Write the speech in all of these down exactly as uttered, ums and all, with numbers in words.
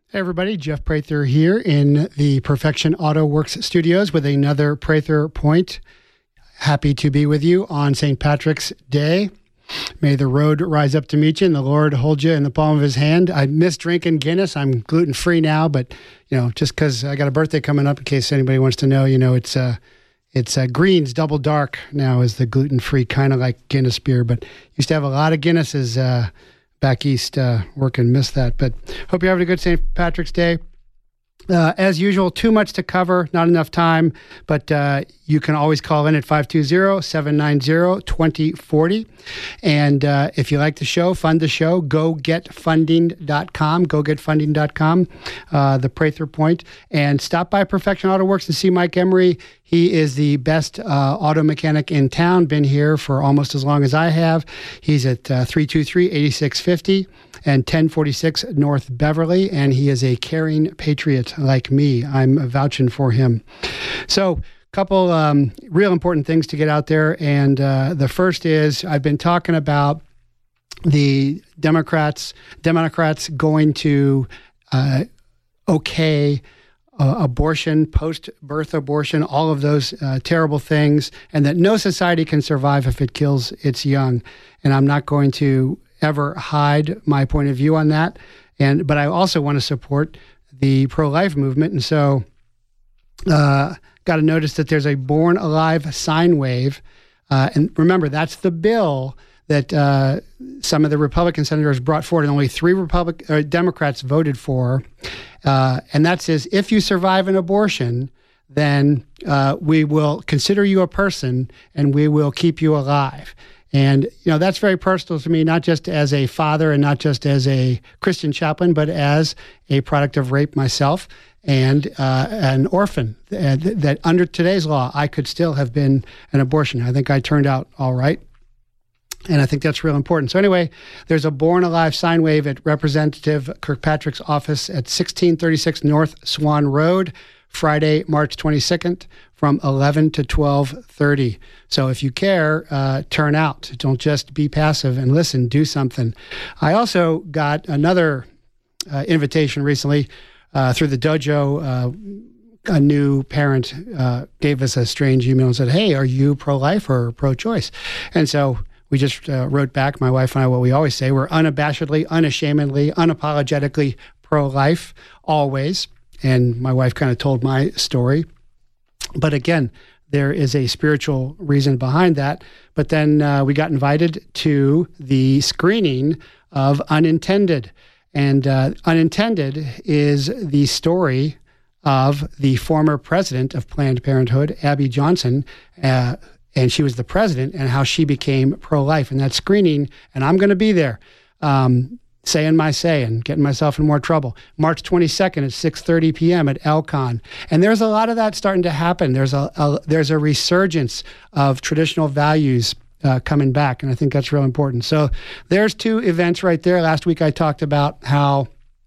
Hey everybody, Jeff Prather here in the Perfection Auto Works studios with another Prather Point. Happy to be with you on Saint Patrick's Day. May the road rise up to meet you and the Lord hold you in the palm of his hand. I miss drinking Guinness. I'm gluten-free now, but you know, just because I got a birthday coming up, in case anybody wants to know, you know, it's uh, it's uh, Greens Double Dark now is the gluten-free, kind of like Guinness beer, but used to have a lot of Guinnesses uh, back east uh, working, missed that. But hope you're having a good Saint Patrick's Day. Uh, as usual, too much to cover, not enough time, but uh, you can always call in at five two zero, seven nine zero, two zero four zero. And uh, if you like the show, fund the show, go get funding dot com, go get funding dot com, uh, the Prather Point. And stop by Perfection Auto Works and see Mike Emery. He is the best uh, auto mechanic in town, been here for almost as long as I have. He's at uh, three two three, eight six five zero and ten forty-six North Beverly, and he is a caring patriot like me. I'm vouching for him. So, couple um, real important things to get out there, and uh, the first is I've been talking about the Democrats, Democrats going to uh, okay uh, abortion, post-birth abortion, all of those uh, terrible things, and that no society can survive if it kills its young. And I'm not going to ever hide my point of view on that. And but I also want to support the pro-life movement. And so uh, got to notice that there's a Born Alive sine wave. Uh, and remember, that's the bill that uh, some of the Republican senators brought forward, and only three Republic uh, Democrats voted for. Uh, and that says, if you survive an abortion, then uh, we will consider you a person and we will keep you alive. And, you know, that's very personal to me, not just as a father and not just as a Christian chaplain, but as a product of rape myself and uh, an orphan. Uh, th- that under today's law, I could still have been an abortion. I think I turned out all right. And I think that's real important. So anyway, there's a Born Alive sine wave at Representative Kirkpatrick's office at sixteen thirty-six North Swan Road, Friday, March twenty-second, from eleven to twelve thirty. So if you care, uh, turn out. Don't just be passive and listen. Do something. I also got another uh, invitation recently uh, through the dojo. Uh, a new parent uh, gave us a strange email and said, hey, are you pro-life or pro-choice? And so we just uh, wrote back, my wife and I, what we always say. We're unabashedly, unashamedly, unapologetically pro-life, always. And my wife kind of told my story. But again, there is a spiritual reason behind that. But then uh, we got invited to the screening of Unintended. And uh, Unintended is the story of the former president of Planned Parenthood, Abby Johnson, uh, and she was the president, and how she became pro-life. And that screening, and I'm going to be there, um, saying my say and getting myself in more trouble. March twenty-second at six thirty p.m. at Elcon. And there's a lot of that starting to happen. There's a, a there's a resurgence of traditional values uh, coming back, and I think that's real important. So there's two events right there. Last week I talked about how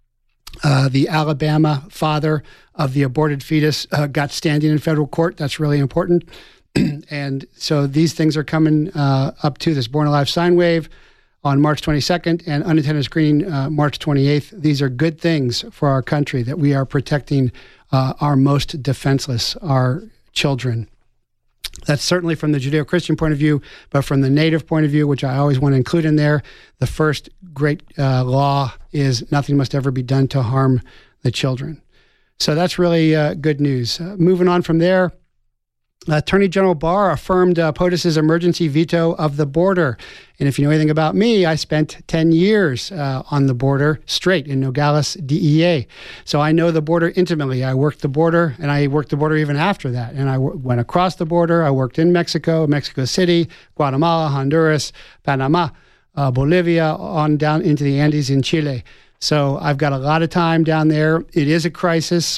uh, the Alabama father of the aborted fetus uh, got standing in federal court. That's really important. And so these things are coming uh, up to this Born Alive sine wave on March twenty-second, and Unintended Screening uh, March twenty-eighth. These are good things for our country, that we are protecting uh, our most defenseless, our children. That's certainly from the Judeo-Christian point of view, but from the Native point of view, which I always want to include in there, the first great uh, law is nothing must ever be done to harm the children. So that's really uh, good news. Uh, moving on from there, Attorney General Barr affirmed uh, POTUS's emergency veto of the border. And if you know anything about me, I spent ten years uh, on the border straight in Nogales, D E A. So I know the border intimately. I worked the border, and I worked the border even after that. And I w- went across the border. I worked in Mexico, Mexico City, Guatemala, Honduras, Panama, uh, Bolivia, on down into the Andes in Chile. So I've got a lot of time down there. It is a crisis.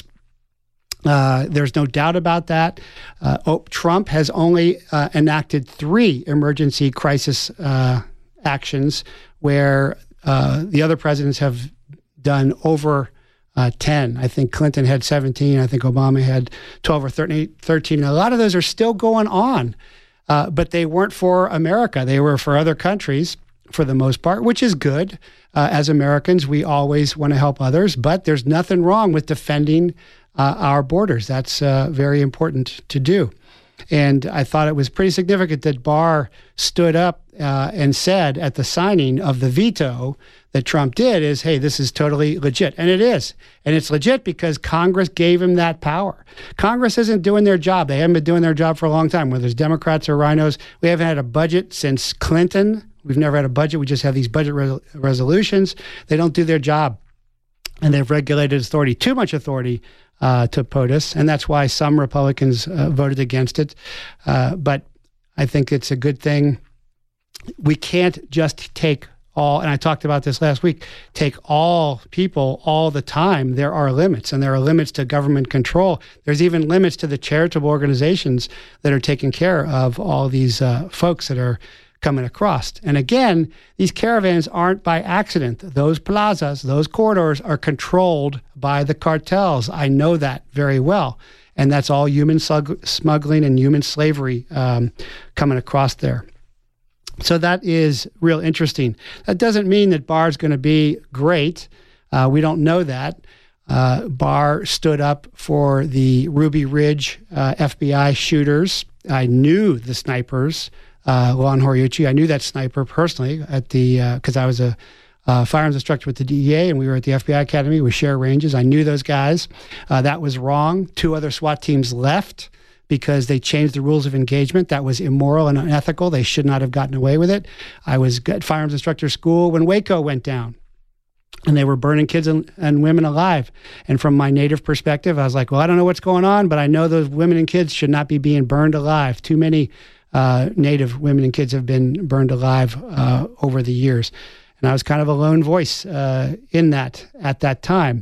Uh, there's no doubt about that. Uh, oh, Trump has only uh, enacted three emergency crisis uh, actions, where uh, the other presidents have done over uh, ten. I think Clinton had seventeen. I think Obama had twelve or thirteen. A lot of those are still going on, uh, but they weren't for America. They were for other countries. for the most part, which is good. Uh, as Americans, we always want to help others, but there's nothing wrong with defending uh, our borders. That's uh, very important to do. And I thought it was pretty significant that Barr stood up uh, and said at the signing of the veto that Trump did is, hey, this is totally legit. And it is. And it's legit because Congress gave him that power. Congress isn't doing their job. They haven't been doing their job for a long time, whether it's Democrats or rhinos. We haven't had a budget since Clinton. We've never had a budget. We just have these budget re- resolutions. They don't do their job. And they've regulated authority, too much authority uh, to POTUS. And that's why some Republicans uh, voted against it. Uh, but I think it's a good thing. We can't just take all, and I talked about this last week, take all people all the time. There are limits, and there are limits to government control. There's even limits to the charitable organizations that are taking care of all these uh, folks that are coming across. And again, these caravans aren't by accident. Those plazas, those corridors are controlled by the cartels. I know that very well. And that's all human smuggling and human slavery um, coming across there. So that is real interesting. That doesn't mean that Barr's going to be great. Uh, we don't know that. Uh, Barr stood up for the Ruby Ridge uh, F B I shooters. I knew the snipers, uh, Lon Horiuchi. I knew that sniper personally at the because uh, I was a uh, firearms instructor with the D E A, and we were at the F B I Academy with share ranges. I knew those guys. Uh, that was wrong. Two other SWAT teams left because they changed the rules of engagement. That was immoral and unethical. They should not have gotten away with it. I was at firearms instructor school when Waco went down, and they were burning kids and, and women alive. And from my native perspective, I was like, well, I don't know what's going on, but I know those women and kids should not be being burned alive. Too many uh, native women and kids have been burned alive uh, over the years. And I was kind of a lone voice uh, in that at that time.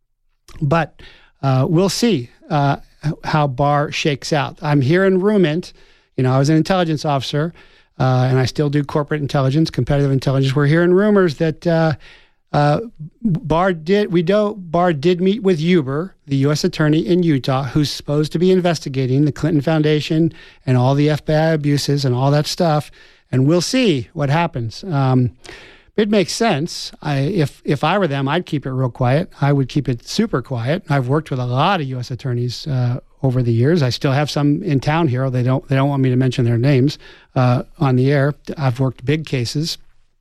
But uh, we'll see uh, how Barr shakes out. I'm here in Rumint. You know, I was an intelligence officer, uh, and I still do corporate intelligence, competitive intelligence. We're hearing rumors that uh, uh, Barr did. We know Barr did meet with Huber, the U S attorney in Utah, who's supposed to be investigating the Clinton Foundation and all the F B I abuses and all that stuff. And we'll see what happens. Um, It makes sense. I, if if I were them, I'd keep it real quiet. I would keep it super quiet. I've worked with a lot of U S attorneys uh, over the years. I still have some in town here. They don't they don't want me to mention their names uh, on the air. I've worked big cases.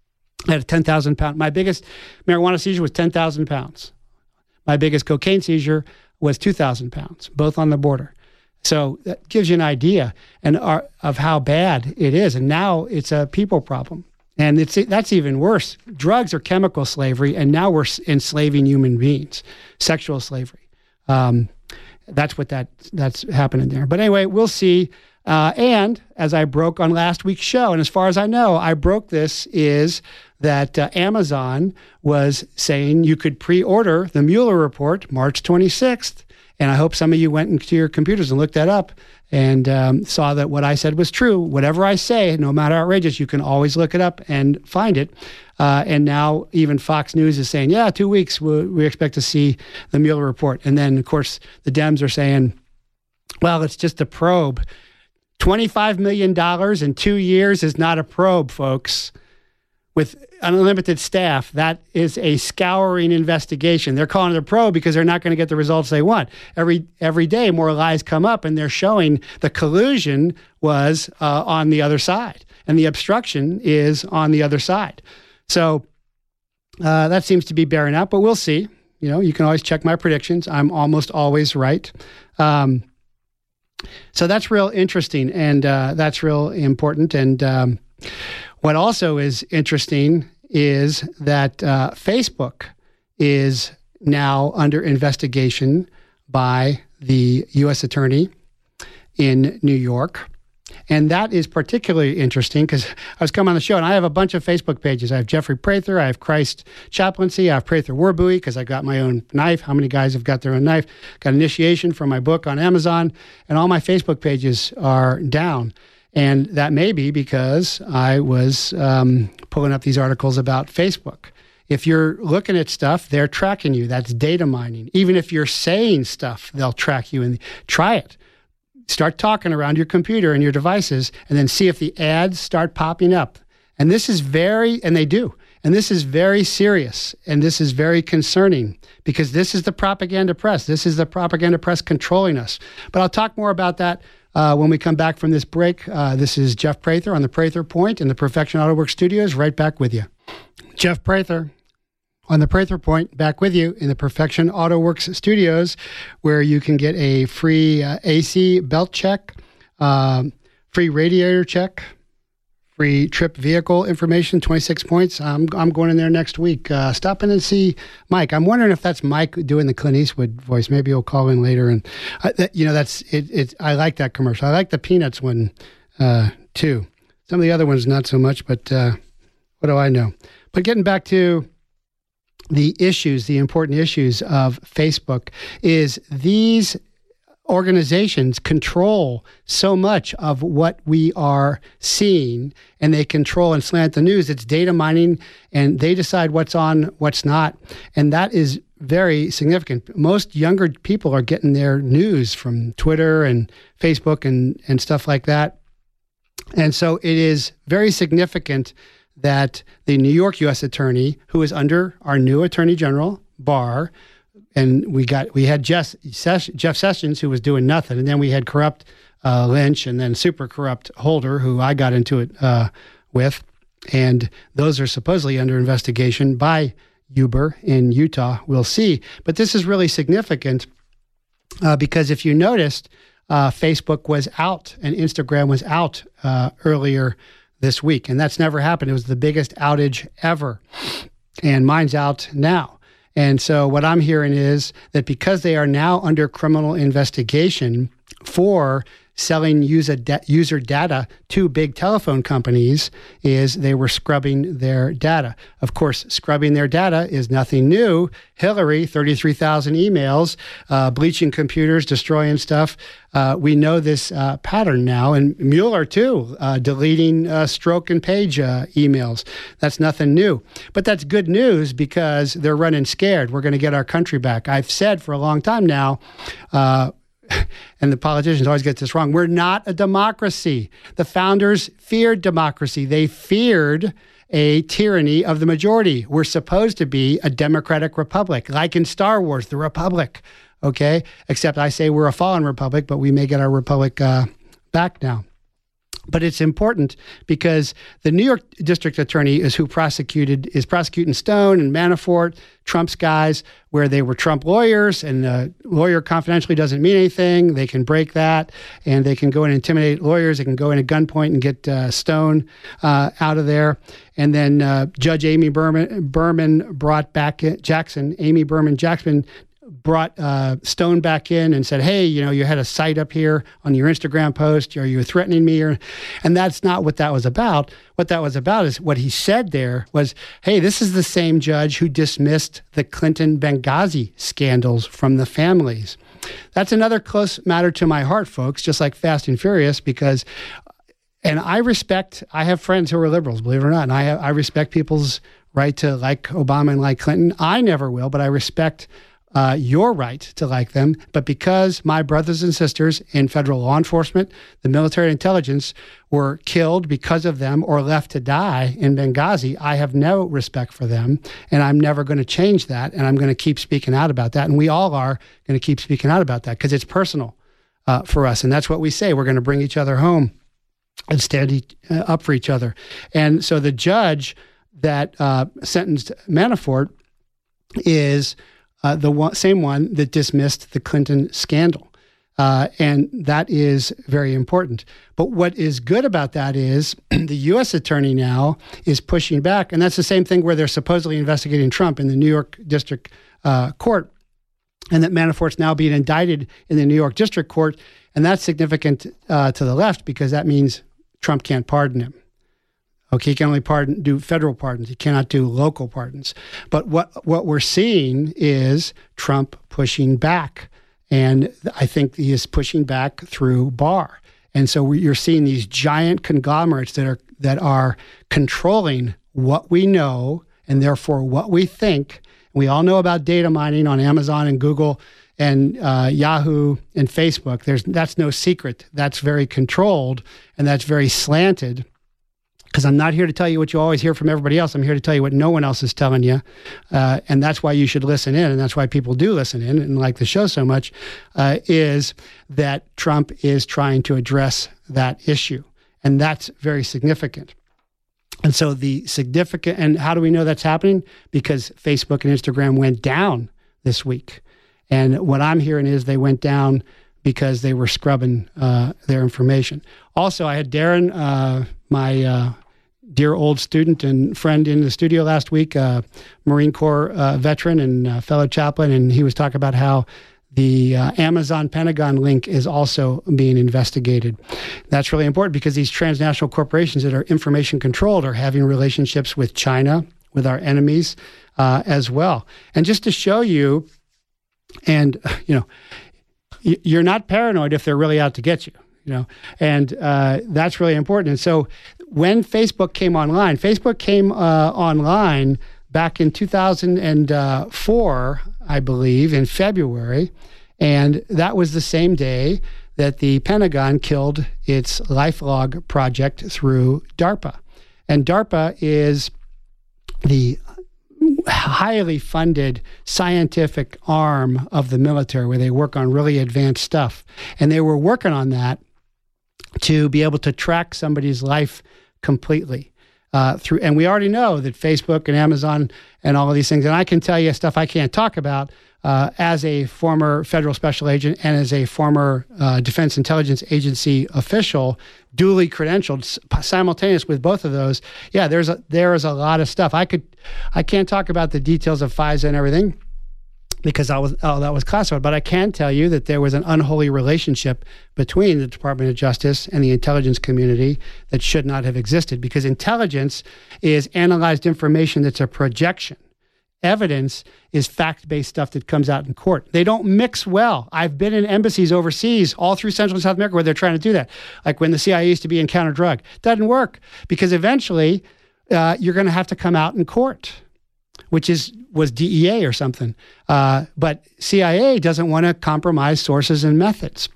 I had a ten thousand pound. My biggest marijuana seizure was ten thousand pounds. My biggest cocaine seizure was two thousand pounds, both on the border. So that gives you an idea and uh, of how bad it is. And now it's a people problem. And it's that's even worse. Drugs are chemical slavery, and now we're enslaving human beings, sexual slavery. Um, that's what that that's happening there. But anyway, we'll see. Uh, and as I broke on last week's show, and as far as I know, I broke this, is that uh, Amazon was saying you could pre-order the Mueller report March twenty-sixth. And I hope some of you went into your computers and looked that up and um, saw that what I said was true. Whatever I say, no matter how outrageous, you can always look it up and find it. Uh, and now even Fox News is saying, yeah, two weeks, we, we expect to see the Mueller report. And then, of course, the Dems are saying, well, it's just a probe. twenty-five million dollars in two years is not a probe, folks. With unlimited staff, that is a scouring investigation. They're calling it a probe because they're not going to get the results they want. Every every day, more lies come up, and they're showing the collusion was uh, on the other side, and the obstruction is on the other side. So uh, that seems to be bearing out, but we'll see. You know, you can always check my predictions. I'm almost always right. Um, so that's real interesting, and uh, that's real important. And um, what also is interesting is that uh, Facebook is now under investigation by the U S attorney in New York. And that is particularly interesting because I was coming on the show and I have a bunch of Facebook pages. I have Jeffrey Prather, I have Christ Chaplaincy, I have Prather Warbuoy because I got my own knife. How many guys have got their own knife? Got initiation from my book on Amazon, and all my Facebook pages are down. And that may be because I was um, pulling up these articles about Facebook. If you're looking at stuff, they're tracking you. That's data mining. Even if you're saying stuff, they'll track you. And try it. Start talking around your computer and your devices, and then see if the ads start popping up. And this is very, and they do, and this is very serious, and this is very concerning, because this is the propaganda press. This is the propaganda press controlling us. But I'll talk more about that uh, when we come back from this break. Uh, this is Jeff Prather on the Prather Point in the Perfection Auto Works studios, right back with you. Jeff Prather on the Prather Point, back with you in the Perfection Auto Works studios, where you can get a free uh, A C belt check, uh, free radiator check, free trip vehicle information, twenty-six points. I'm I'm going in there next week. Uh, stop in and see Mike. I'm wondering if that's Mike doing the Clint Eastwood voice. Maybe he'll call in later. And uh, that, you know, that's it. It. I like that commercial. I like the Peanuts one uh, too. Some of the other ones not so much. But uh, what do I know? But getting back to the issues, the important issues of Facebook, is these organizations control so much of what we are seeing, and they control and slant the news. It's data mining, and they decide what's on, what's not. And that is very significant. Most younger people are getting their news from Twitter and Facebook and, and stuff like that. And so it is very significant that the New York U S attorney, who is under our new Attorney General, Barr, and we got we had Jeff, Jeff Sessions, who was doing nothing, and then we had corrupt uh, Lynch, and then super corrupt Holder, who I got into it uh, with, and those are supposedly under investigation by Uber in Utah. We'll see, but this is really significant uh, because if you noticed, uh, Facebook was out and Instagram was out uh, earlier this week, and that's never happened. It was the biggest outage ever, and mine's out now. And so what I'm hearing is that because they are now under criminal investigation for selling user, da- user data to big telephone companies, is they were scrubbing their data. Of course, scrubbing their data is nothing new. Hillary, thirty-three thousand emails, uh, bleaching computers, destroying stuff. Uh, we know this uh, pattern now. And Mueller, too, uh, deleting uh, Stroke and Page uh, emails. That's nothing new. But that's good news because they're running scared. We're going to get our country back. I've said for a long time now, uh, and the politicians always get this wrong, we're not a democracy. The founders feared democracy. They feared a tyranny of the majority. We're supposed to be a democratic republic, like in Star Wars, the Republic, okay? Except I say we're a fallen republic, but we may get our republic uh, back now. But it's important because the New York District Attorney is who prosecuted, is prosecuting Stone and Manafort, Trump's guys, where they were Trump lawyers, and the lawyer confidentially doesn't mean anything. They can break that, and they can go and intimidate lawyers. They can go in at gunpoint and get uh, Stone uh, out of there. And then uh, Judge Amy Berman, Berman brought back Jackson, Amy Berman Jackson, brought uh, Stone back in and said, hey, you know, you had a site up here on your Instagram post. Are you threatening me? Or, and that's not what that was about. What that was about is what he said there was, hey, this is the same judge who dismissed the Clinton Benghazi scandals from the families. That's another close matter to my heart, folks, just like Fast and Furious, because, and I respect, I have friends who are liberals, believe it or not, and I, I respect people's right to like Obama and like Clinton. I never will, but I respect Uh, your right to like them. But because my brothers and sisters in federal law enforcement, the military intelligence, were killed because of them or left to die in Benghazi, I have no respect for them, and I'm never going to change that, and I'm going to keep speaking out about that, and we all are going to keep speaking out about that because it's personal uh, for us, and that's what we say. We're going to bring each other home and stand e- uh, up for each other. And so the judge that uh, sentenced Manafort is Uh, the one, same one that dismissed the Clinton scandal. Uh, and that is very important. But what is good about that is the U S attorney now is pushing back. And that's the same thing where they're supposedly investigating Trump in the New York District uh, Court, and that Manafort's now being indicted in the New York District Court. And that's significant uh, to the left because that means Trump can't pardon him. Okay, he can only pardon, do federal pardons. He cannot do local pardons. But what, what we're seeing is Trump pushing back. And I think he is pushing back through Barr. And so we, you're seeing these giant conglomerates that are that are controlling what we know and therefore what we think. We all know about data mining on Amazon and Google and uh, Yahoo and Facebook. There's that's no secret. That's very controlled and that's very slanted. because I'm not here to tell you what you always hear from everybody else. I'm here to tell you what no one else is telling you. Uh, and that's why you should listen in. And that's why people do listen in and like the show so much, uh, is that Trump is trying to address that issue. And that's very significant. And so the significant, and how do we know that's happening? Because Facebook and Instagram went down this week. And what I'm hearing is they went down because they were scrubbing uh, their information. Also, I had Darren, uh, my uh, dear old student and friend in the studio last week, uh, Marine Corps uh, veteran and uh, fellow chaplain, and he was talking about how the uh, Amazon Pentagon link is also being investigated. That's really important because these transnational corporations that are information controlled are having relationships with China, with our enemies uh, as well. And just to show you, and you know, you're not paranoid if they're really out to get you. You know, and uh, that's really important. And so when Facebook came online, Facebook came uh, online back in two thousand four, I believe, in February. And that was the same day that the Pentagon killed its LifeLog project through DARPA. And DARPA is the highly funded scientific arm of the military where they work on really advanced stuff. And they were working on that to be able to track somebody's life completely uh, through. And we already know that Facebook and Amazon and all of these things, and I can tell you stuff I can't talk about uh, as a former federal special agent and as a former uh, Defense Intelligence Agency official, duly credentialed, simultaneous with both of those. Yeah, there's a, there is a lot of stuff. I could, I can't talk about the details of FISA and everything, because I was, oh, that was classified. But I can tell you that there was an unholy relationship between the Department of Justice and the intelligence community that should not have existed, because intelligence is analyzed information that's a projection. Evidence is fact-based stuff that comes out in court. They don't mix well. I've been in embassies overseas, all through Central and South America, where they're trying to do that. Like when the C I A used to be in counter-drug. Doesn't work, because eventually uh, you're going to have to come out in court, which is was D E A or something. Uh, but C I A doesn't want to compromise sources and methods.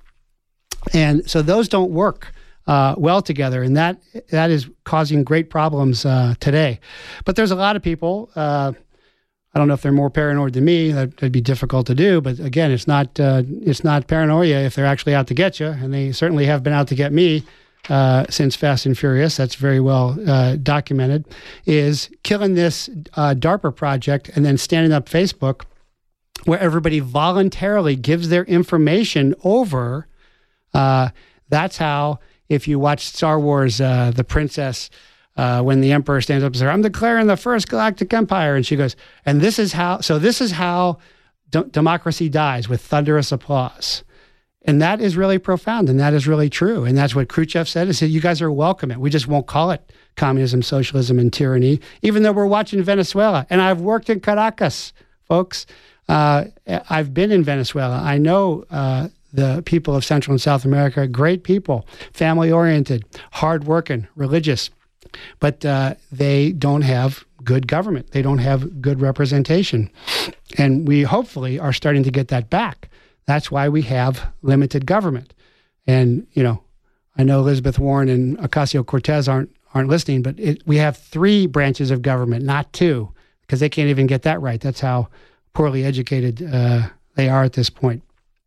And so those don't work uh, well together. And that that is causing great problems uh, today. But there's a lot of people, uh, I don't know if they're more paranoid than me. That'd be difficult to do. But again, it's not uh, it's not paranoia if they're actually out to get you. And they certainly have been out to get me. Uh, since Fast and Furious, that's very well uh, documented, is killing this uh, DARPA project and then standing up Facebook where everybody voluntarily gives their information over. Uh, that's how, if you watch Star Wars, uh, the princess, uh, when the emperor stands up and says, I'm declaring the first galactic empire. And she goes, and this is how, so this is how d- democracy dies, with thunderous applause. And that is really profound, and that is really true. And that's what Khrushchev said. He said, you guys are welcome. We just won't call it communism, socialism, and tyranny, even though we're watching Venezuela. And I've worked in Caracas, folks. Uh, I've been in Venezuela. I know uh, the people of Central and South America, great people, family-oriented, hardworking, religious. But uh, they don't have good government. They don't have good representation. And we hopefully are starting to get that back. That's why we have limited government. And, you know, I know Elizabeth Warren and Ocasio-Cortez aren't aren't listening, but it, we have three branches of government, not two, because they can't even get that right. That's how poorly educated uh, they are at this point.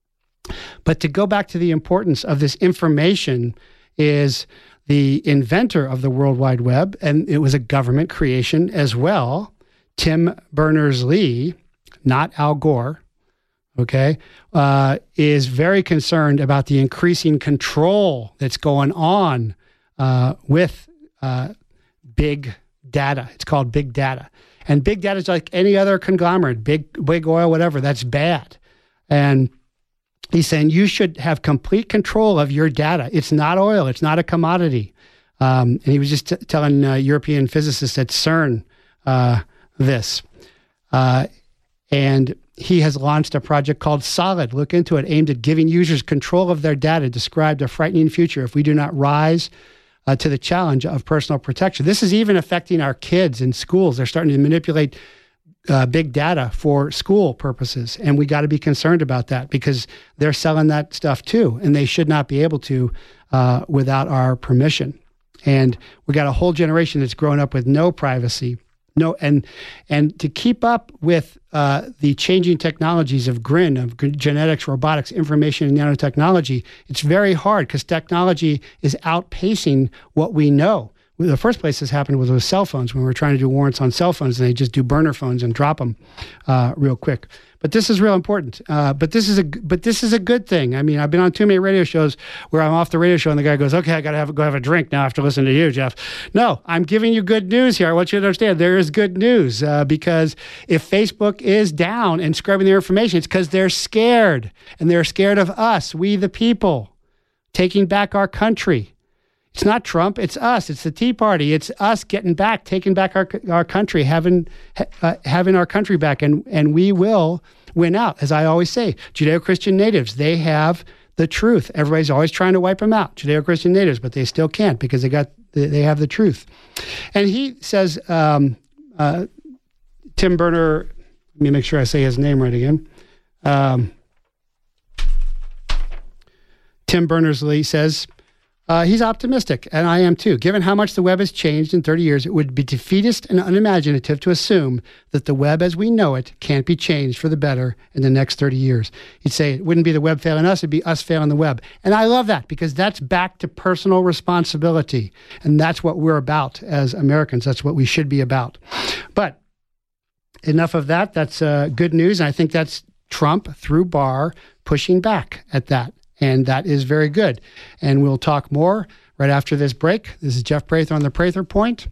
But to go back to the importance of this information, is the inventor of the World Wide Web, and it was a government creation as well, Tim Berners-Lee, not Al Gore, okay, uh, is very concerned about the increasing control that's going on uh, with uh, big data. It's called big data. And big data is like any other conglomerate, big, big oil, whatever, that's bad. And he's saying you should have complete control of your data. It's not oil. It's not a commodity. Um, and he was just t- telling uh, European physicists at CERN uh, this. Uh, and he has launched a project called Solid. Look into it, aimed at giving users control of their data, described a frightening future if we do not rise uh, to the challenge of personal protection. This is even affecting our kids in schools. They're starting to manipulate uh, big data for school purposes. And we got to be concerned about that, because they're selling that stuff too. And they should not be able to uh, without our permission. And we got a whole generation that's grown up with no privacy. No, and and to keep up with uh, the changing technologies of G R I N, of genetics, robotics, information, and nanotechnology, it's very hard because technology is outpacing what we know. The first place this happened was with cell phones, when we were trying to do warrants on cell phones, and they just do burner phones and drop them uh, real quick. But this is real important. Uh, but this is a but this is a good thing. I mean, I've been on too many radio shows where I'm off the radio show and the guy goes, "Okay, I got to have go have a drink now after listening to you, Jeff." No, I'm giving you good news here. I want you to understand there is good news uh, because if Facebook is down and scrubbing their information, it's because they're scared, and they're scared of us, we the people, taking back our country. It's not Trump. It's us. It's the Tea Party. It's us getting back, taking back our our country, having uh, having our country back, and and we will win out. As I always say, Judeo-Christian natives, they have the truth. Everybody's always trying to wipe them out, Judeo-Christian natives, but they still can't because they got they have the truth. And he says, um, uh, Tim Berners. Let me make sure I say his name right again. Um, Tim Berners-Lee says. Uh, he's optimistic, and I am too. Given how much the web has changed in thirty years, it would be defeatist and unimaginative to assume that the web as we know it can't be changed for the better in the next thirty years. He'd say it wouldn't be the web failing us, it'd be us failing the web. And I love that because that's back to personal responsibility, and that's what we're about as Americans. That's what we should be about. But enough of that. That's uh, good news, and I think that's Trump, through Barr, pushing back at that. And that is very good. And we'll talk more right after this break. This is Jeff Prather on the Prather Point.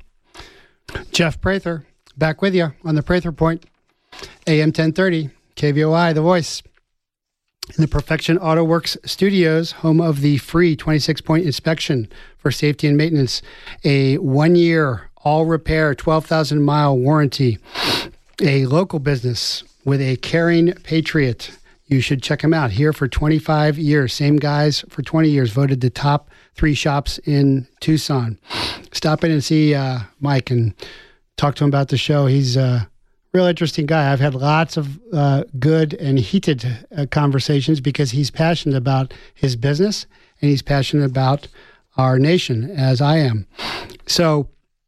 Jeff Prather, back with you on the Prather Point. A M ten thirty, K V O I, The Voice. In the Perfection Auto Works Studios, home of the free twenty-six point inspection for safety and maintenance. A one-year, all-repair, twelve thousand mile warranty. A local business with a caring patriot. You should check them out. Here for twenty-five years. Same guys for twenty years. Voted the top three shops in Tucson. Stop in and see uh, Mike and talk to him about the show. He's a real interesting guy. I've had lots of uh, good and heated uh, conversations because he's passionate about his business and he's passionate about our nation, as I am. So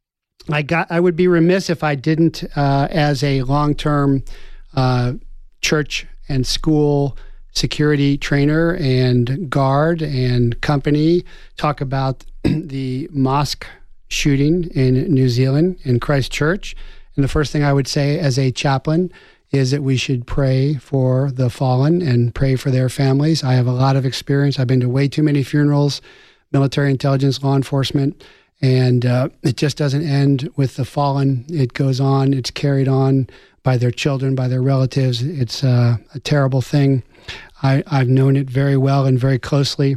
I got. I would be remiss if I didn't, uh, as a long-term uh, church and school security trainer and guard and company, talk about the mosque shooting in New Zealand in Christchurch. And the first thing I would say as a chaplain is that we should pray for the fallen and pray for their families. I have a lot of experience. I've been to way too many funerals, military intelligence, law enforcement, and uh, it just doesn't end with the fallen. It goes on. It's carried on by their children, by their relatives. It's uh, a terrible thing. I, I've known it very well and very closely.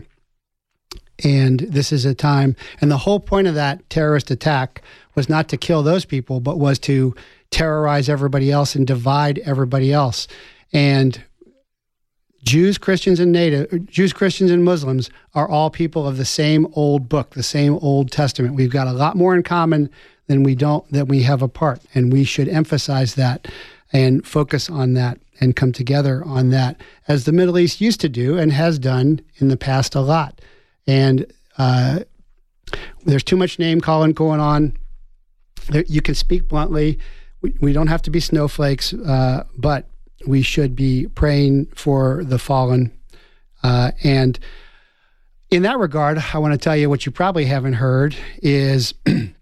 And this is a time, and the whole point of that terrorist attack was not to kill those people, but was to terrorize everybody else and divide everybody else. And Jews, Christians, and Native, Jews, Christians, and Muslims are all people of the same old book, the same Old Testament. We've got a lot more in common than we don't, that we have apart. And we should emphasize that and focus on that and come together on that, as the Middle East used to do and has done in the past a lot. And uh, there's too much name calling going on. There, you can speak bluntly. We, we don't have to be snowflakes, uh, but we should be praying for the fallen. Uh, and in that regard, I want to tell you what you probably haven't heard is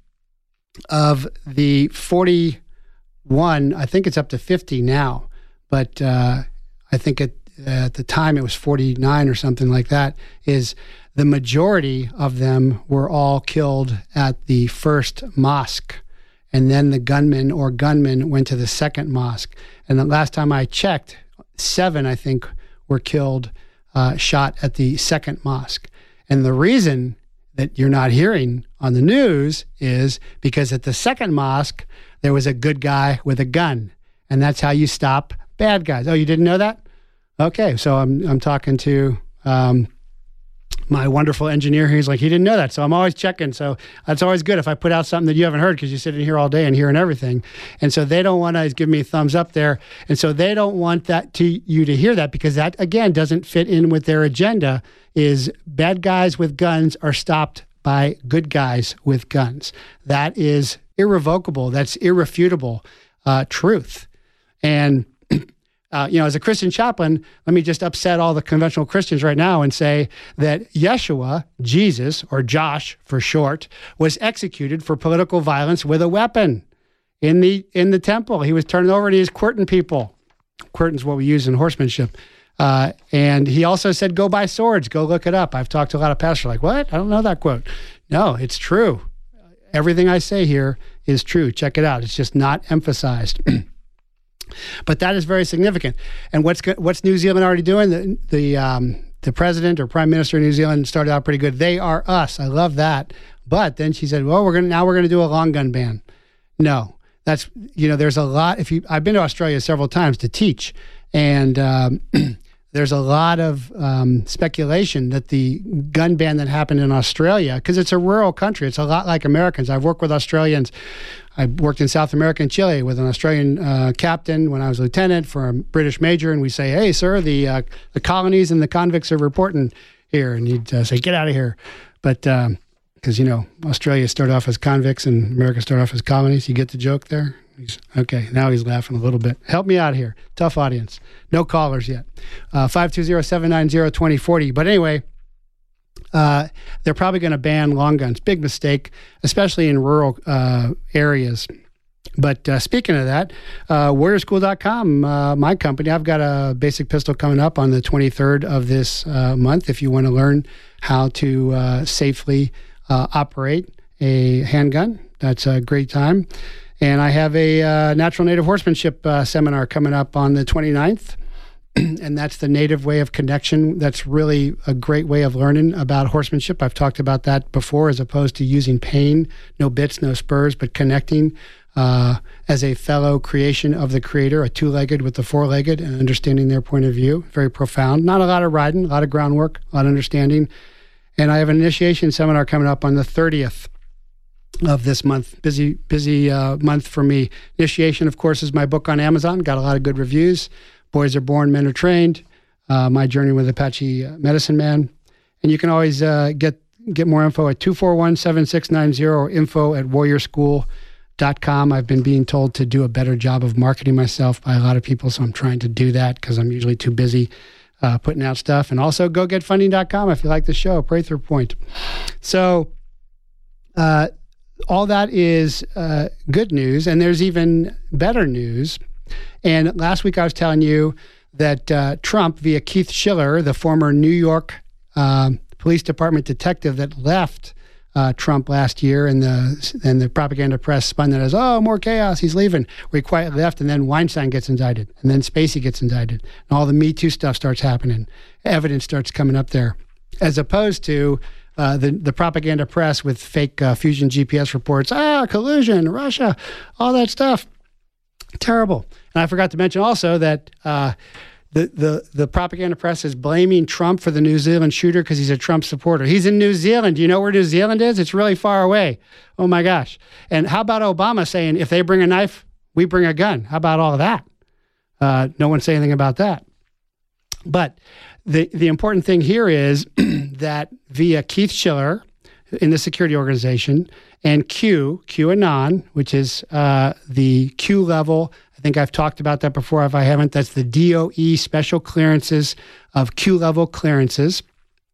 of the forty-one, I think it's up to fifty now, but uh, I think at, at the time it was forty-nine or something like that, is the majority of them were all killed at the first mosque. And then the gunman or gunmen went to the second mosque. And the last time I checked, seven, I think, were killed, uh, shot at the second mosque. And the reason that you're not hearing on the news is because at the second mosque, there was a good guy with a gun. And that's how you stop bad guys. Oh, you didn't know that? Okay, so I'm I'm talking to um, my wonderful engineer. He's like, he didn't know that. So I'm always checking. So that's always good if I put out something that you haven't heard, because you sit in here all day and hearing everything. And so they don't want to give me a thumbs up there. And so they don't want that to you to hear that, because that, again, doesn't fit in with their agenda, is bad guys with guns are stopped by good guys with guns. That is irrevocable. That's irrefutable uh, truth. And Uh, you know, as a Christian chaplain, let me just upset all the conventional Christians right now and say that Yeshua, Jesus, or Josh for short, was executed for political violence with a weapon in the in the temple. He was turned over and he was quirting people. Quirting's what we use in horsemanship. Uh, and he also said, go buy swords, go look it up. I've talked to a lot of pastors like, what? I don't know that quote. No, it's true. Everything I say here is true. Check it out. It's just not emphasized. But that is very significant. And what's what's New Zealand already doing? The the um, the president or prime minister of New Zealand started out pretty good. They are us. I love that. But then she said, "Well, we're gonna now we're gonna do a long gun ban." No, that's you know, there's a lot. If you, I've been to Australia several times to teach, and um, there's a lot of um, speculation that the gun ban that happened in Australia, because it's a rural country, it's a lot like Americans. I've worked with Australians. I worked in South America and Chile with an Australian uh, captain when I was lieutenant for a British major, and we say, "Hey, sir, the uh, the colonies and the convicts are reporting here," and he'd uh, say, "Get out of here." But because um, you know, Australia started off as convicts and America started off as colonies. You get the joke there? He's, okay, now he's laughing a little bit. Help me out here. Tough audience. No callers yet. Uh, five two zero, seven nine zero, two zero four zero. But anyway, uh, they're probably going to ban long guns. Big mistake, especially in rural uh, areas. But uh, speaking of that, uh, warrior school dot com, uh, my company, I've got a basic pistol coming up on the twenty-third of this uh, month. If you want to learn how to uh, safely uh, operate a handgun, that's a great time. And I have a uh, natural native horsemanship uh, seminar coming up on the twenty-ninth. And that's the native way of connection. That's really a great way of learning about horsemanship. I've talked about that before, as opposed to using pain, no bits, no spurs, but connecting uh, as a fellow creation of the Creator, a two-legged with the four-legged, and understanding their point of view. Very profound. Not a lot of riding, a lot of groundwork, a lot of understanding. And I have an initiation seminar coming up on the thirtieth of this month. Busy, busy uh, month for me. Initiation, of course, is my book on Amazon. Got a lot of good reviews. Boys Are Born, Men Are Trained. Uh, my journey with Apache Medicine Man. And you can always uh, get get more info at two four one, seven six nine zero or info at warrior school dot com. I've been being told to do a better job of marketing myself by a lot of people, so I'm trying to do that because I'm usually too busy uh, putting out stuff. And also go get funding dot com if you like the show, Prather Point. So uh, all that is uh, good news, and there's even better news. And last week I was telling you that uh, Trump, via Keith Schiller, the former New York uh, Police Department detective that left uh, Trump last year, and the and the propaganda press spun that as, oh, more chaos, he's leaving. We quietly left, and then Weinstein gets indicted, and then Spacey gets indicted, and all the Me Too stuff starts happening. Evidence starts coming up there, as opposed to uh, the the propaganda press with fake uh, Fusion G P S reports, ah, collusion, Russia, all that stuff. Terrible. And I forgot to mention also that uh, the, the, the propaganda press is blaming Trump for the New Zealand shooter because he's a Trump supporter. He's in New Zealand. Do you know where New Zealand is? It's really far away. Oh, my gosh. And how about Obama saying, if they bring a knife, we bring a gun? How about all of that? Uh, no one say anything about that. But the, the important thing here is that via Keith Schiller in the security organization and Q, QAnon, which is uh, the Q level. I think I've talked about that before. If I haven't, that's the D O E special clearances of Q level clearances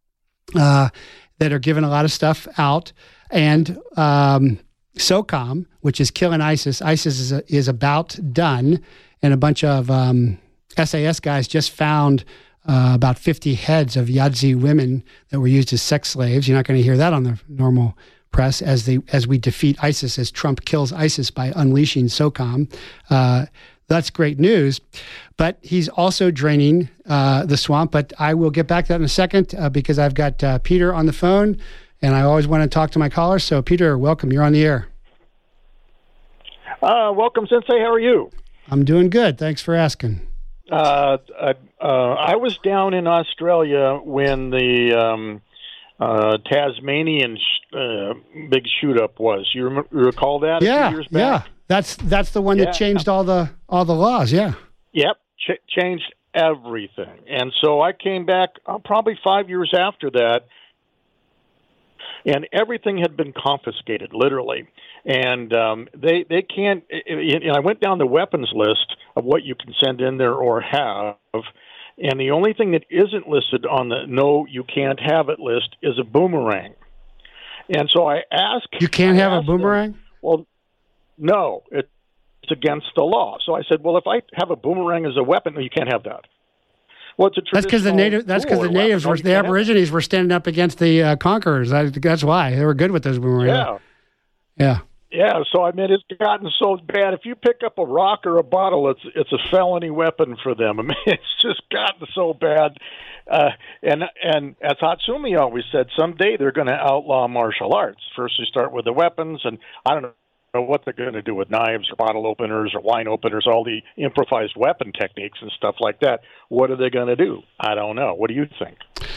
uh, that are giving a lot of stuff out. And um, SOCOM, which is killing ISIS. ISIS is, a, is about done. And a bunch of um, S A S guys just found uh, about fifty heads of Yazidi women that were used as sex slaves. You're not going to hear that on the normal press as they as we defeat ISIS, as Trump kills ISIS by unleashing SOCOM. Uh, that's great news. But he's also draining uh, the swamp. But I will get back to that in a second uh, because I've got uh, Peter on the phone, and I always want to talk to my callers. So, Peter, welcome. You're on the air. Uh, welcome, Sensei. How are you? I'm doing good. Thanks for asking. Uh, I, uh, I was down in Australia when the um, uh, Tasmanian sh- uh, big shoot-up was. You, rem- you recall that? Yeah, a few years back? yeah. That's that's the one yeah. that changed all the all the laws. Yeah. Yep, Ch- changed everything. And so I came back uh, probably five years after that, and everything had been confiscated, literally. And um, they they can't. And I went down the weapons list of what you can send in there or have, and the only thing that isn't listed on the no, you can't have it list is a boomerang. And so I asked, you can't I have a boomerang. Them, well, no, it's against the law. So I said, well, if I have a boomerang as a weapon, no, you can't have that. Well, it's a that's because the native. That's because the natives were the Aborigines were standing up against the uh, conquerors. That, that's why they were good with those boomerangs. Yeah, yeah, yeah. So I mean, it's gotten so bad. If you pick up a rock or a bottle, it's it's a felony weapon for them. I mean, it's just gotten so bad. Uh, and and as Hatsumi always said, someday they're going to outlaw martial arts. First, they start with the weapons, and I don't know. know what they're going to do with knives or bottle openers or wine openers, all the improvised weapon techniques and stuff like that. What are they going to do? I don't know. What do you think?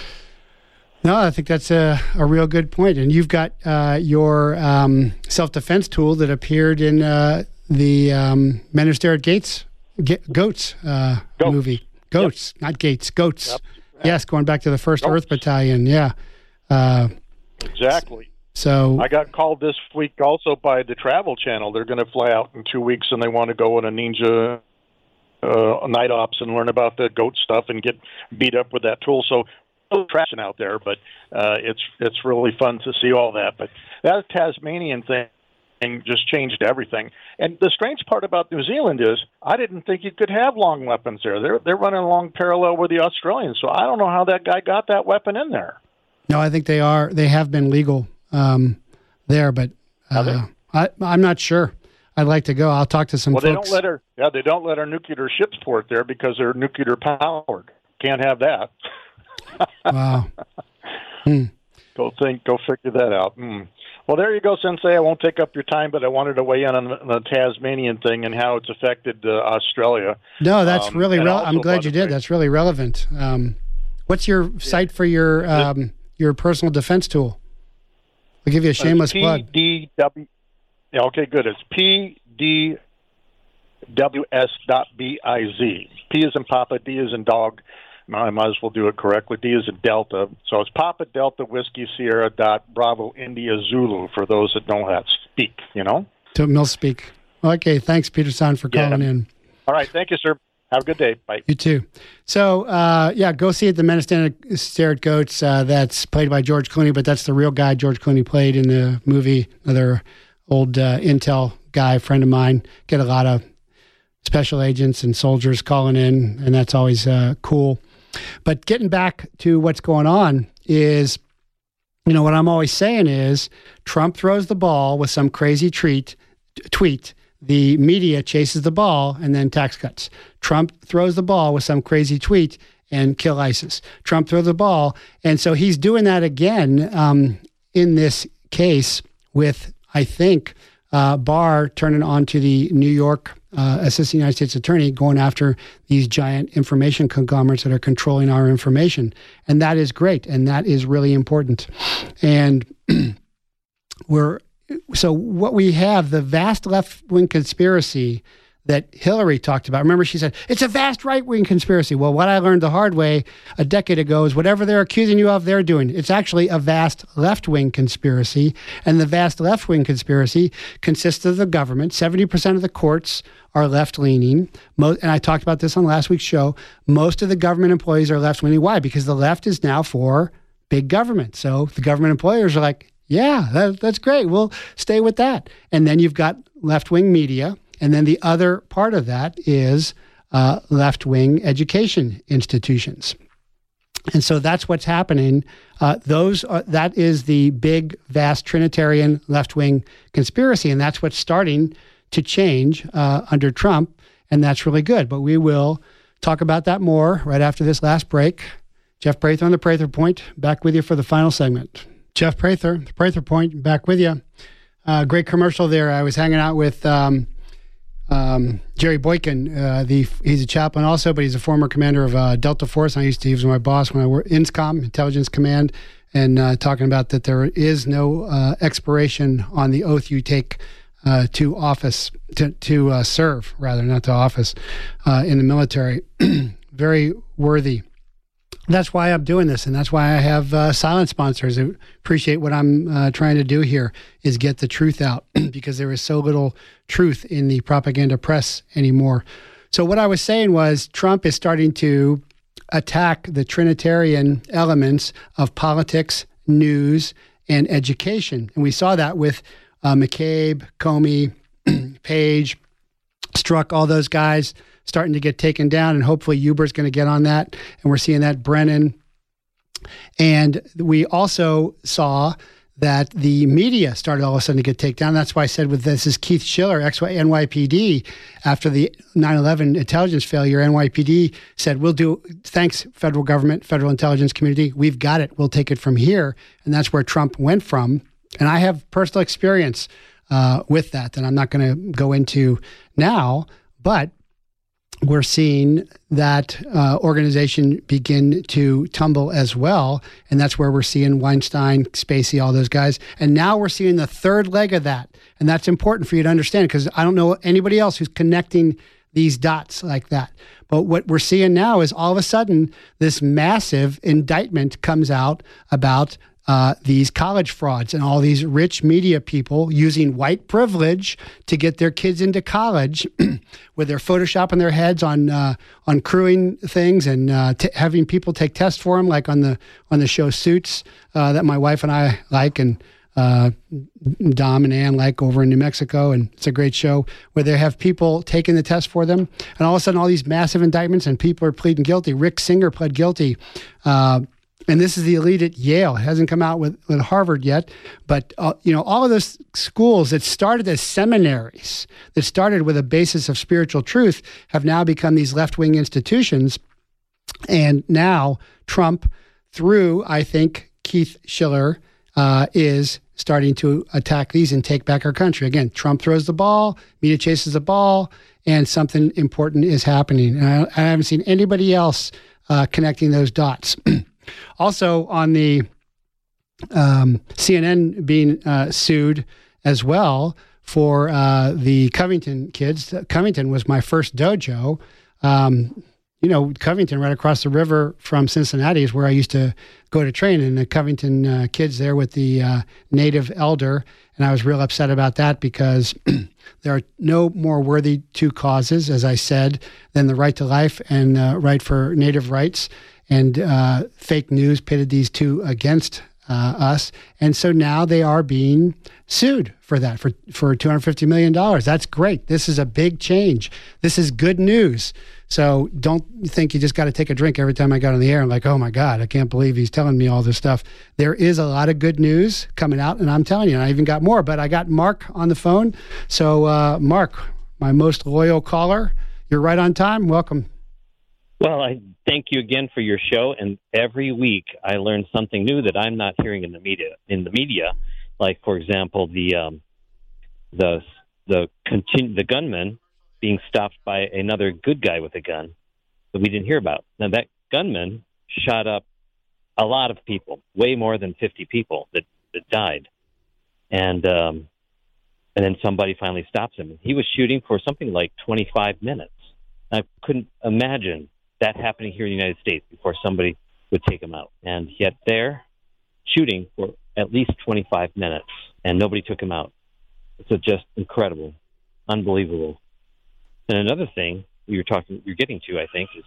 No, I think that's a, a real good point. And you've got uh, your um, self-defense tool that appeared in uh, the um, Men Who Stare at Gates, G- Goats, uh, Goats movie. Goats, yep. Not Gates, Goats. Yep. Yes, going back to the first Goats. Earth Battalion. Yeah. Uh, exactly. So I got called this week also by the Travel Channel. They're going to fly out in two weeks, and they want to go on a ninja uh, night ops and learn about the goat stuff and get beat up with that tool. So no traction out there, but uh, it's it's really fun to see all that. But that Tasmanian thing just changed everything. And the strange part about New Zealand is I didn't think you could have long weapons there. They're they're running along parallel with the Australians, so I don't know how that guy got that weapon in there. No, I think they are. They have been legal. Um, there, but uh, I, I'm not sure. I'd like to go. I'll talk to some well, folks. Well, they don't let our yeah, they don't let our nuclear ships port there because they're nuclear powered. Can't have that. Wow. Hmm. Go think. Go figure that out. Hmm. Well, there you go, Sensei. I won't take up your time, but I wanted to weigh in on the, the Tasmanian thing and how it's affected uh, Australia. No, that's um, really. Re- I'm glad you did. That's really relevant. Um, what's your site for your um, your personal defense tool? I'll give you a shameless P D W, plug. Yeah, okay, good. It's P D W S dot B I Z. P is in Papa, D is in dog. I might as well do it correctly. D is in Delta. So it's Papa Delta Whiskey Sierra dot Bravo India Zulu for those that know how to speak, you know? To mill speak. Okay, thanks, Peter-san, for calling yeah. in. All right, thank you, sir. Have a good day. Bye. You too. So, uh, yeah, go see it. The Men Who Stare at Goats. Uh, that's played by George Clooney, but that's the real guy George Clooney played in the movie. Another old uh, Intel guy, friend of mine. Get a lot of special agents and soldiers calling in, and that's always uh, cool. But getting back to what's going on is, you know, what I'm always saying is Trump throws the ball with some crazy treat, t- tweet. The media chases the ball and then tax cuts. Trump throws the ball with some crazy tweet and kill ISIS. Trump throws the ball. And so he's doing that again um, in this case with, I think, uh, Barr turning on to the New York uh, Assistant United States Attorney going after these giant information conglomerates that are controlling our information. And that is great. And that is really important. And we're So what we have, the vast left-wing conspiracy that Hillary talked about. Remember, she said, it's a vast right-wing conspiracy. Well, what I learned the hard way a decade ago is whatever they're accusing you of, they're doing. It's actually a vast left-wing conspiracy. And the vast left-wing conspiracy consists of the government. seventy percent of the courts are left-leaning. Mo- and I talked about this on last week's show. Most of the government employees are left-leaning. Why? Because the left is now for big government. So the government employers are like, yeah, that, that's great. We'll stay with that. And then you've got left-wing media. And then the other part of that is uh, left-wing education institutions. And so that's what's happening. Uh, those are, that is the big, vast Trinitarian left-wing conspiracy. And that's what's starting to change uh, under Trump. And that's really good. But we will talk about that more right after this last break. Jeff Prather on the Prather Point, back with you for the final segment. Jeff Prather, the Prather Point, back with you. Uh, great commercial there. I was hanging out with um, um, Jerry Boykin. Uh, the he's a chaplain also, but he's a former commander of uh, Delta Force. I used to, he was my boss when I worked INSCOM, Intelligence Command, and uh, talking about that there is no uh, expiration on the oath you take uh, to office, to, to uh, serve, rather, not to office, uh, in the military. Very worthy That's why I'm doing this, and that's why I have uh, silent sponsors who appreciate what I'm uh, trying to do here, is get the truth out, because there is so little truth in the propaganda press anymore. So what I was saying was Trump is starting to attack the Trinitarian elements of politics, news, and education. And we saw that with uh, McCabe, Comey, Page, Strzok, all those guys starting to get taken down, and hopefully Huber's going to get on that. And we're seeing that Brennan. And we also saw that the media started all of a sudden to get taken down. That's why I said with this is Keith Schiller, ex-N Y P D, after the nine eleven intelligence failure, N Y P D said, we'll do, thanks federal government, federal intelligence community, we've got it, we'll take it from here. And that's where Trump went from. And I have personal experience uh, with that that I'm not going to go into now, but we're seeing that uh, organization begin to tumble as well. And that's where we're seeing Weinstein, Spacey, all those guys. And now we're seeing the third leg of that. And that's important for you to understand, because I don't know anybody else who's connecting these dots like that. But what we're seeing now is all of a sudden this massive indictment comes out about Uh, these college frauds and all these rich media people using white privilege to get their kids into college with their photoshopping their heads on uh, on crewing things and uh, t- having people take tests for them, like on the on the show Suits uh, that my wife and I like, and uh, Dom and Ann like over in New Mexico. And it's a great show where they have people taking the test for them. And all of a sudden, all these massive indictments and people are pleading guilty. Rick Singer pled guilty. Uh, And this is the elite at Yale. It hasn't come out with, with Harvard yet. But, uh, you know, all of those schools that started as seminaries, that started with a basis of spiritual truth, have now become these left-wing institutions. And now Trump, through, I think, Keith Schiller, uh, is starting to attack these and take back our country. Again, Trump throws the ball, media chases the ball, and something important is happening. And I, I haven't seen anybody else uh, connecting those dots. Also, on the um, C N N being uh, sued as well for uh, the Covington kids. Covington was my first dojo. Um, you know, Covington, right across the river from Cincinnati, is where I used to go to train. And the Covington uh, kids there with the uh, native elder. And I was real upset about that, because there are no more worthy two causes, as I said, than the right to life and uh, right for native rights. And uh, fake news pitted these two against uh, us. And so now they are being sued for that, for, for two hundred fifty million dollars. That's great. This is a big change. This is good news. So don't think you just got to take a drink every time I got on the air and like, oh my God, I can't believe he's telling me all this stuff. There is a lot of good news coming out, and I'm telling you, and I even got more, but I got Mark on the phone. So uh, Mark, my most loyal caller, you're right on time. Welcome. Well, I thank you again for your show, and every week I learn something new that I'm not hearing in the media. In the media, like for example, the um, the the continu- the gunman being stopped by another good guy with a gun that we didn't hear about. Now that gunman shot up a lot of people, way more than fifty people that, that died, and um, and then somebody finally stops him. He was shooting for something like twenty-five minutes. I couldn't imagine that happening here in the United States before somebody would take him out. And yet they're shooting for at least twenty-five minutes, and nobody took him out. It's just incredible, unbelievable. And another thing you're talking, you're getting to, I think, is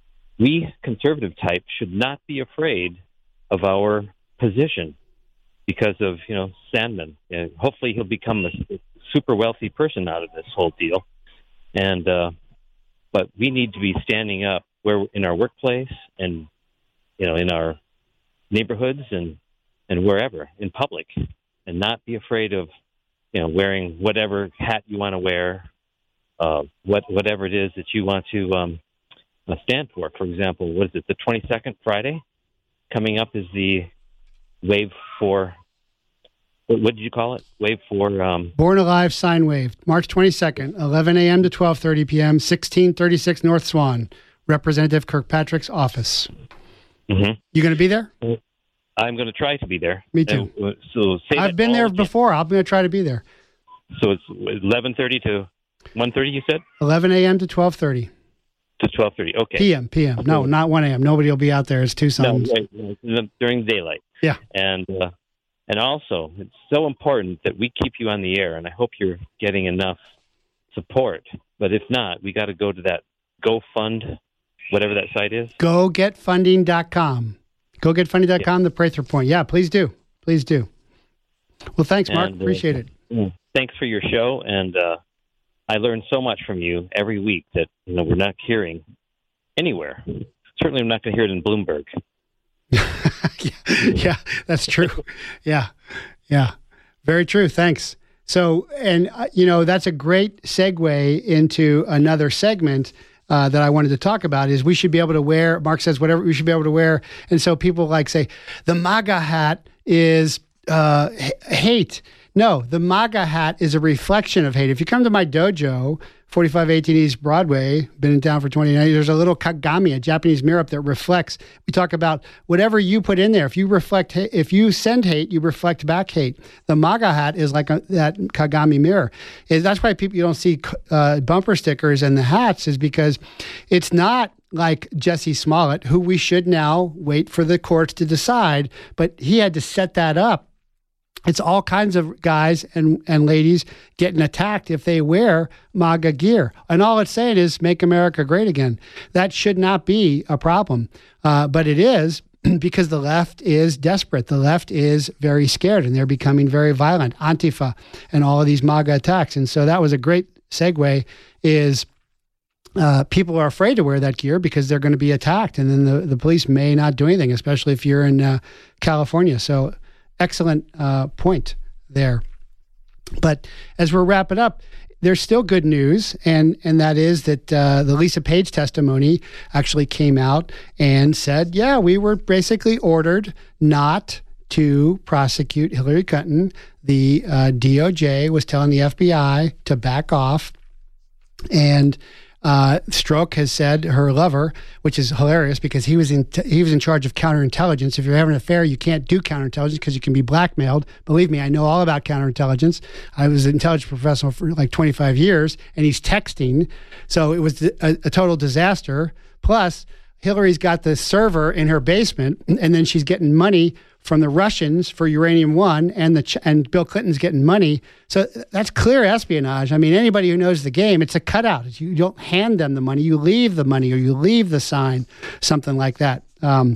we conservative type should not be afraid of our position because of, you know, Sandman. And hopefully he'll become a super wealthy person out of this whole deal. And, uh, but we need to be standing up where in our workplace and, you know, in our neighborhoods and, and wherever in public, and not be afraid of, you know, wearing whatever hat you want to wear, uh, what, whatever it is that you want to, um, stand for. For example, what is it? The twenty-second Friday coming up is the wave for, what, what did you call it? Wave for, um, Born Alive Sign Wave, March twenty-second, eleven a.m. to twelve thirty p.m., sixteen thirty-six North Swan, Representative Kirkpatrick's office. Mm-hmm. You going to be there? I'm going to try to be there. Me too. Uh, so say I've been there again. before. I'm going to try to be there. So it's eleven thirty to one thirty, you said? eleven a.m. to twelve thirty. to twelve thirty. Okay. P M. P M. No, not one a.m. Nobody will be out there. It's Tucson. No, right, right, during daylight. Yeah. And uh, and also, it's so important that we keep you on the air, and I hope you're getting enough support. But if not, we got to go to that GoFund, whatever that site is. go get funding dot com. go get funding dot com, yeah. The Prather Point. Yeah, please do. Please do. Well, thanks, Mark. And, uh, Appreciate it. Thanks for your show, and uh, I learn so much from you every week that you know we're not hearing anywhere. Certainly, we're not going to hear it in Bloomberg. yeah, yeah, that's true. Yeah, yeah, very true. Thanks. So, and uh, you know, that's a great segue into another segment uh, that I wanted to talk about. Is we should be able to wear. Mark says whatever we should be able to wear, and so people like say the MAGA hat is uh, h- hate. No, the MAGA hat is a reflection of hate. If you come to my dojo, forty-five eighteen East Broadway, been in town for twenty-nine years, there's a little kagami, a Japanese mirror up that reflects. We talk about whatever you put in there. If you reflect, if you send hate, you reflect back hate. The MAGA hat is like a, that kagami mirror. Is That's why people you don't see uh, bumper stickers and the hats is because it's not like Jesse Smollett, who we should now wait for the courts to decide, but he had to set that up. It's all kinds of guys and, and ladies getting attacked if they wear MAGA gear. And all it's saying is make America great again. That should not be a problem. Uh, but it is because the left is desperate. The left is very scared and they're becoming very violent. Antifa and all of these MAGA attacks. And so that was a great segue is uh, people are afraid to wear that gear because they're going to be attacked. And then the, the police may not do anything, especially if you're in uh, California. So excellent uh, point there. But as we're wrapping up, there's still good news, and and that is that uh, the Lisa Page testimony actually came out and said, yeah, we were basically ordered not to prosecute Hillary Clinton. The uh, D O J was telling the F B I to back off, and Uh, Strzok has said her lover, which is hilarious because he was in t- he was in charge of counterintelligence. If you're having an affair, you can't do counterintelligence because you can be blackmailed. Believe me, I know all about counterintelligence. I was an intelligence professional for like twenty-five years, and he's texting. So it was a, a total disaster. Plus, Hillary's got the server in her basement, and then she's getting money from the Russians for Uranium One, and the Ch- and Bill Clinton's getting money. So that's clear espionage. I mean, anybody who knows the game, it's a cutout. You don't hand them the money. You leave the money or you leave the sign, something like that. Um,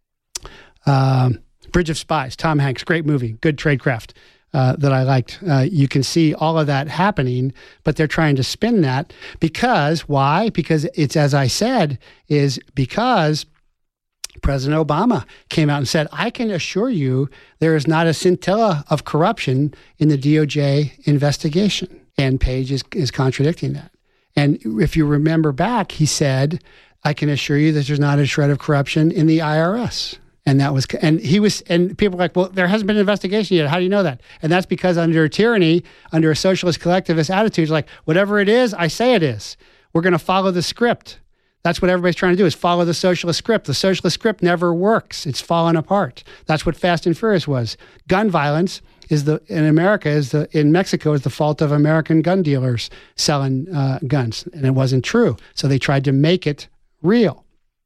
uh, Bridge of Spies, Tom Hanks, great movie, good tradecraft uh, that I liked. Uh, you can see all of that happening, but they're trying to spin that because, why? Because it's, as I said, is because President Obama came out and said, I can assure you there is not a scintilla of corruption in the D O J investigation. And Page is, is contradicting that. And if you remember back, he said, I can assure you that there's not a shred of corruption in the I R S. And that was, and he was, and people were like, well, there hasn't been an investigation yet. How do you know that? And that's because under tyranny, under a socialist collectivist attitude, it's like, whatever it is, I say it is. We're going to follow the script. That's what everybody's trying to do is follow the socialist script. The socialist script never works. It's fallen apart. That's what Fast and Furious was. Gun violence is the in America is the in Mexico is the fault of American gun dealers selling uh, guns, and it wasn't true. So they tried to make it real.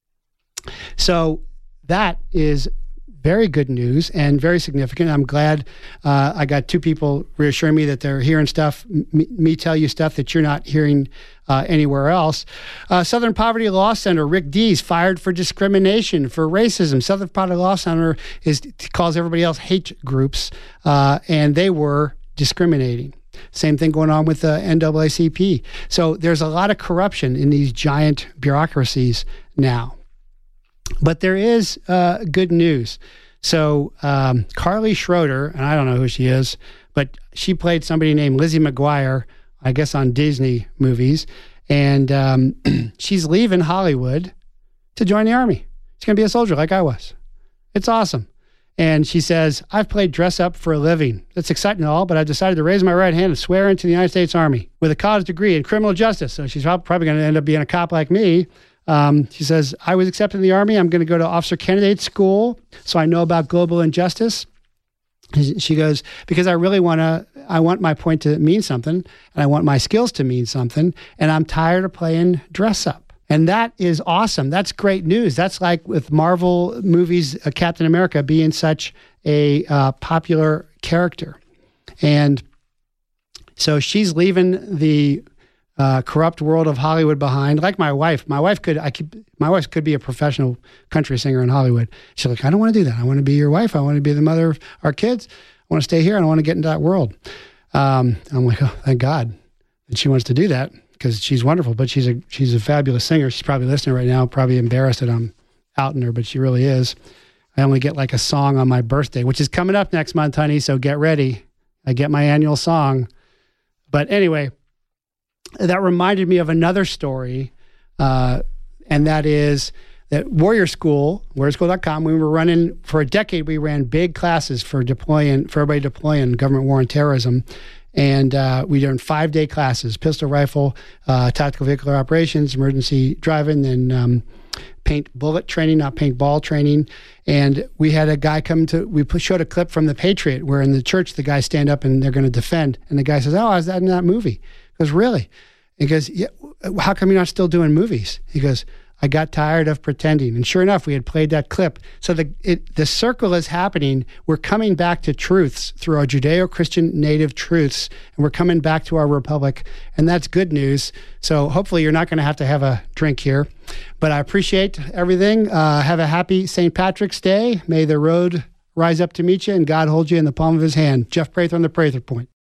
So that is very good news and very significant. I'm glad uh, I got two people reassuring me that they're hearing stuff, m- me tell you stuff that you're not hearing uh, anywhere else. Uh, Southern Poverty Law Center, Rick Dees, fired for discrimination, for racism. Southern Poverty Law Center is calls everybody else hate groups, uh, and they were discriminating. Same thing going on with the N double A C P. So there's a lot of corruption in these giant bureaucracies now. But there is uh, good news. So um, Carly Schroeder, and I don't know who she is, but she played somebody named Lizzie McGuire, I guess on Disney movies, and um, she's leaving Hollywood to join the Army. She's going to be a soldier like I was. It's awesome. And she says, I've played dress up for a living. That's exciting and all, but I've decided to raise my right hand and swear into the United States Army with a college degree in criminal justice. So she's probably going to end up being a cop like me. Um, she says, I was accepted in the Army. I'm going to go to officer candidate school so I know about global injustice. She goes, because I really want to, I want my point to mean something, and I want my skills to mean something, and I'm tired of playing dress up. And that is awesome. That's great news. That's like with Marvel movies, uh, Captain America being such a uh, popular character. And so she's leaving the uh, corrupt world of Hollywood behind. Like my wife, my wife could, I could, my wife could be a professional country singer in Hollywood. She's like, I don't want to do that. I want to be your wife. I want to be the mother of our kids. I want to stay here. I don't want to get into that world. Um, I'm like, oh, thank God that she wants to do that, because she's wonderful. But she's a she's a fabulous singer. She's probably listening right now, probably embarrassed that I'm outing her, but she really is. I only get like a song on my birthday, which is coming up next month, honey. So get ready. I get my annual song. But anyway, that reminded me of another story, uh, and that is that Warrior School, warrior school dot com, we were running, for a decade, we ran big classes for deploying, for everybody deploying government war on terrorism. And uh, we did five-day classes, pistol rifle, uh, tactical vehicular operations, emergency driving, and um, paint bullet training, not paintball training. And we had a guy come to, we showed a clip from The Patriot where in the church, the guys stand up and they're going to defend. And the guy says, oh, I was that in that movie. He goes, really? He goes, yeah, how come you're not still doing movies? He goes, I got tired of pretending. And sure enough, we had played that clip. So the it, the circle is happening. We're coming back to truths through our Judeo-Christian native truths, and we're coming back to our republic, and that's good news. So hopefully you're not going to have to have a drink here. But I appreciate everything. Uh, have a happy Saint Patrick's Day. May the road rise up to meet you, and God hold you in the palm of his hand. Jeff Prather on the Prather Point.